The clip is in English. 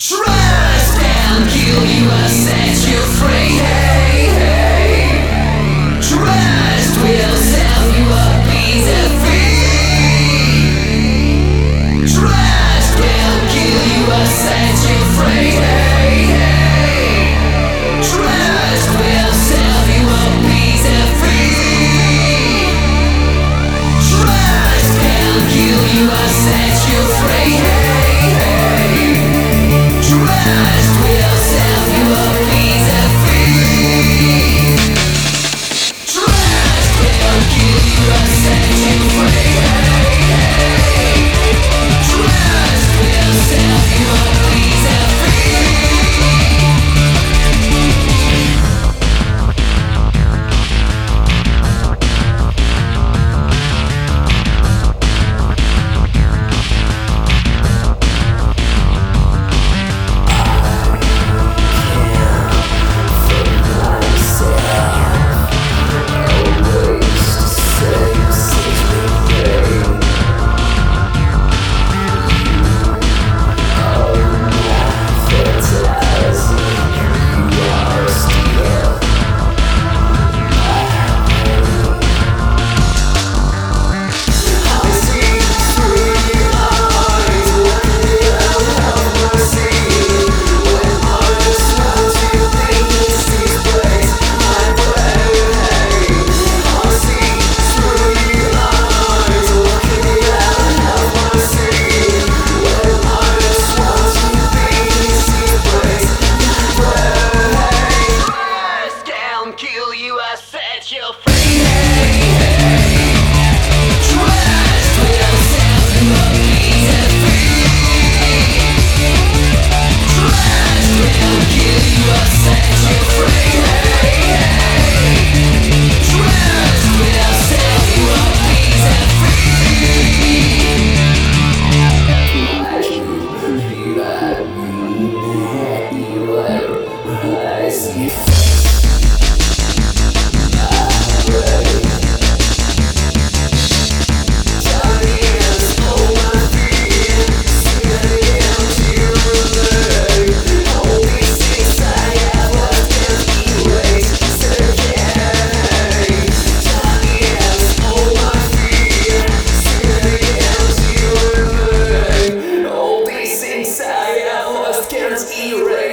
Trust can kill you or set you free. Hey, hey. Trust will sell you a piece of free. Trust will kill you or set you free. Hey, hey. Trust will sell you a piece of free. Trust can kill you or set you free. Hey, hey. Trust will sell you a piece of free. Trust will kill you or set you free. Trust will sell you a piece of free. Kill you, I set you free. Trust will sell you a piece of free. Trust will kill you, I set you free. Trust will sell you a piece of free. Can't erase.